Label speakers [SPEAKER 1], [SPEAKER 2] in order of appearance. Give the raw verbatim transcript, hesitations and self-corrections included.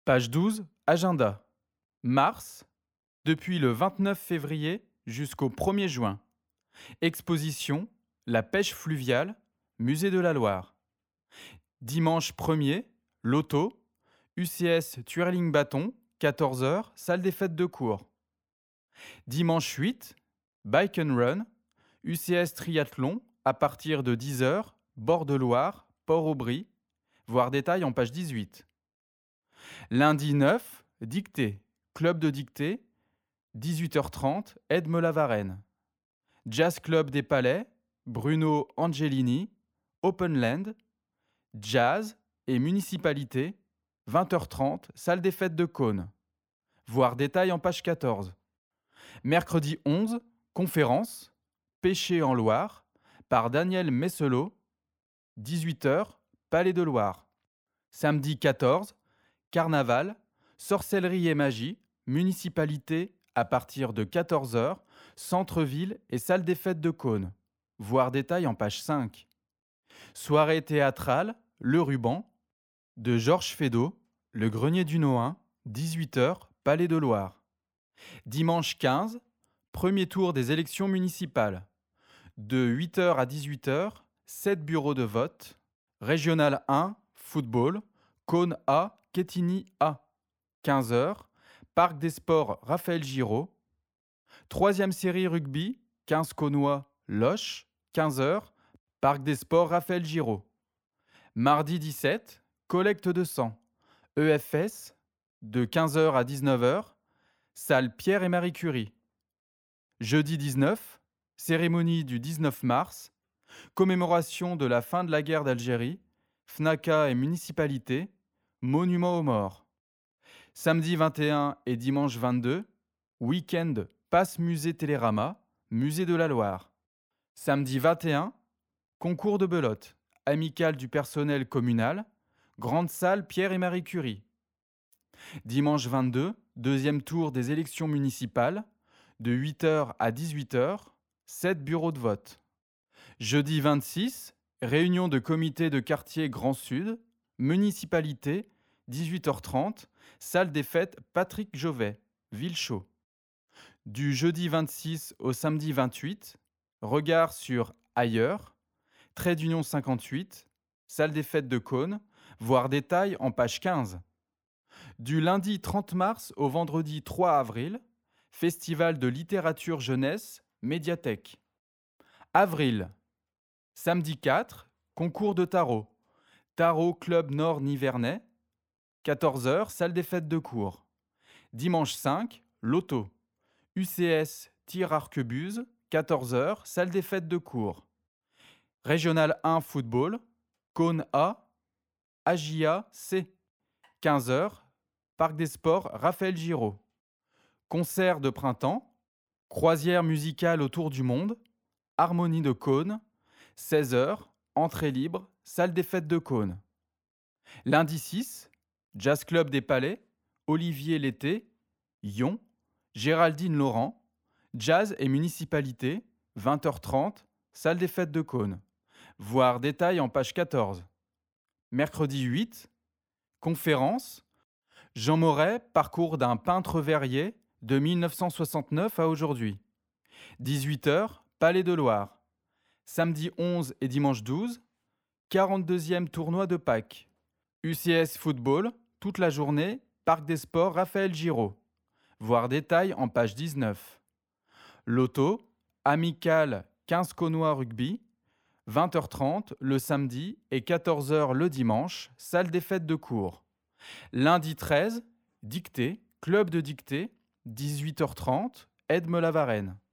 [SPEAKER 1] Page douze, agenda. Mars, depuis le vingt-neuf février jusqu'au premier juin. Exposition, la pêche fluviale, musée de la Loire. Dimanche premier, loto, U C S Twirling Bâton, quatorze heures, salle des fêtes de cours. Dimanche huit, Bike and Run, U C S Triathlon, à partir de dix heures, bord de Loire, Port-Aubry, voir détail en page dix-huit. Lundi neuf, dictée, club de dictée, dix-huit heures trente, Edme-la-Varenne. Jazz Club des Palais, Bruno Angelini, Openland, Jazz et Municipalité, vingt heures trente, salle des fêtes de Cône. Voir détail en page quatorze. Mercredi onze, conférence, Pêcher en Loire, par Daniel Messelot, dix-huit heures, Palais de Loire. Samedi quatorze, carnaval, sorcellerie et magie, municipalité, à partir de quatorze heures, centre-ville et salle des fêtes de Cône. Voir détail en page cinq. Soirée théâtrale, Le Ruban, de Georges Feydeau, Le Grenier du Nohain, dix-huit heures, Palais de Loire. Dimanche quinze, premier tour des élections municipales. De huit heures à dix-huit heures, sept bureaux de vote. Régional un, football, Cône A, Quetigny A. quinze heures, Parc des Sports Raphaël Giraud. Troisième série rugby, quinze Cônois, Loche, quinze heures, Parc des Sports Raphaël Giraud. Mardi dix-sept, collecte de sang, E F S, de quinze heures à dix-neuf heures, salle Pierre et Marie Curie. Jeudi dix-neuf, cérémonie du dix-neuf mars, commémoration de la fin de la guerre d'Algérie, FNACA et municipalité, monument aux morts. Samedi vingt et un et dimanche vingt-deux, week-end passe musée Télérama, musée de la Loire. Samedi vingt et un, concours de belote, amicale du personnel communal, grande salle Pierre et Marie Curie. Dimanche vingt-deux, deuxième tour des élections municipales, de huit heures à dix-huit heures, sept bureaux de vote. Jeudi vingt-six, réunion de comité de quartier Grand Sud, municipalité, dix-huit heures trente, salle des fêtes Patrick Jovet, Villechaux. Du jeudi vingt-six au samedi vingt-huit, regard sur Ailleurs, Trait d'Union cinquante-huit, salle des fêtes de Cône, voir détail en page quinze. Du lundi trente mars au vendredi trois avril, festival de littérature jeunesse, médiathèque. Avril, samedi quatre, concours de tarot, Tarot Club Nord Nivernais, quatorze heures, salle des fêtes de cours. Dimanche cinq, loto, U C S Tir Arquebuse, quatorze heures, salle des fêtes de cours. Régional un football, Cône A, Agia C, quinze heures, Parc des Sports Raphaël Giraud. Concert de printemps, croisière musicale autour du monde, Harmonie de Cône, seize heures, entrée libre, salle des fêtes de Cône. Lundi six, Jazz Club des Palais, Olivier Lété, Yon, Géraldine Laurent, Jazz et municipalité, vingt heures trente, salle des fêtes de Cône. Voir détail en page quatorze. Mercredi huit, conférence, Jean Moret, parcours d'un peintre verrier de mille neuf cent soixante-neuf à aujourd'hui. dix-huit heures, Palais de Loire. Samedi onze et dimanche douze, quarante-deuxième tournoi de Pâques. U C S Football, toute la journée, Parc des Sports Raphaël Giraud. Voir détail en page dix-neuf. Loto, amical quinze Cônois rugby, vingt heures trente le samedi et quatorze heures le dimanche, salle des fêtes de cours. Lundi treize, dictée, club de dictée, dix-huit heures trente, Edme-la-Varenne.